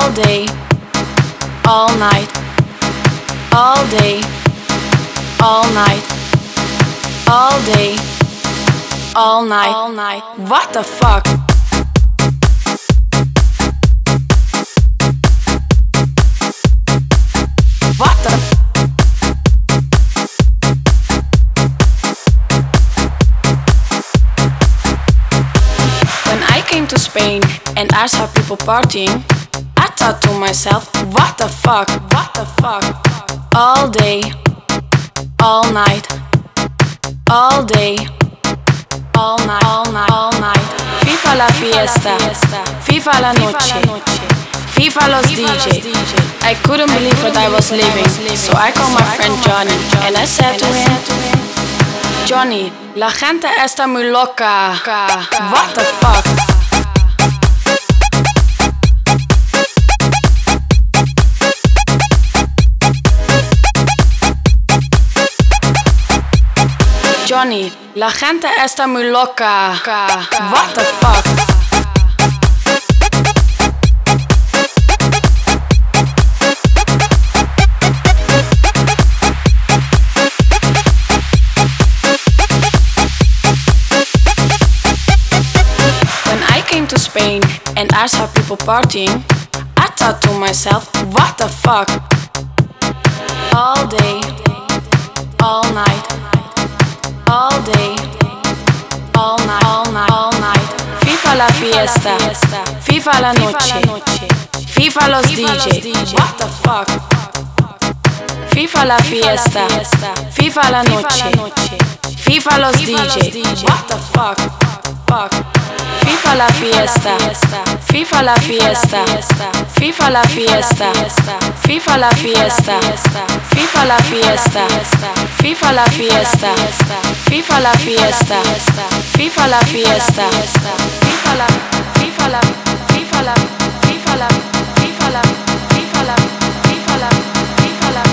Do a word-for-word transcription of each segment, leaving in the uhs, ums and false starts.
all day, all night, all day, all night, all day, all night, all night. What the fuck? What the When I came to Spain and I saw people partying, I thought to myself, what the fuck, what the fuck? All day, all night, all day, all night, all night, all night. FIFA la fiesta, FIFA la noche, FIFA los D J. I couldn't believe what I was living, so I called my friend Johnny and I said to him, Johnny, la gente está muy loca. What the fuck? Johnny, la gente está muy loca. What the fuck? When I came to Spain and I saw people partying, I thought to myself, what the fuck? All day, all night, all day, all night, all night, all night. FIFA la fiesta, FIFA la noche, FIFA los D J. What the fuck? FIFA la fiesta, FIFA la noche, FIFA los D J. What the fuck? Fuck. FIFA la fiesta, FIFA la fiesta, FIFA la fiesta, FIFA la fiesta, FIFA la fiesta, FIFA la fiesta, FIFA la fiesta, FIFA la fiesta, FIFA la, FIFA la, FIFA la, FIFA la, FIFA la, FIFA la, FIFA la, FIFA la,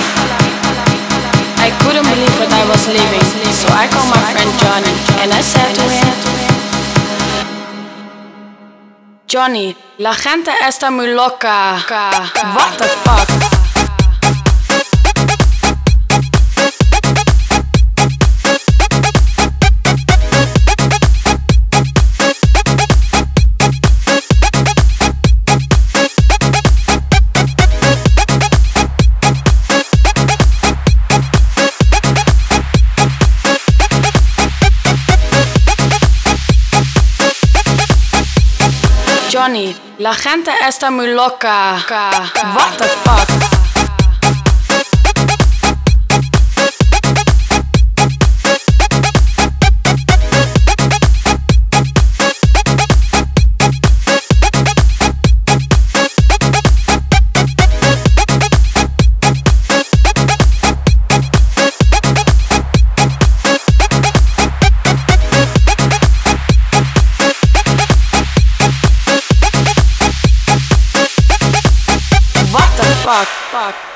I couldn't believe what I was living, so I called my friend Johnny and I said to him, Johnny, la gente está muy loca. What the fuck? Johnny, la gente está muy loca. What the fuck? Fuck, fuck.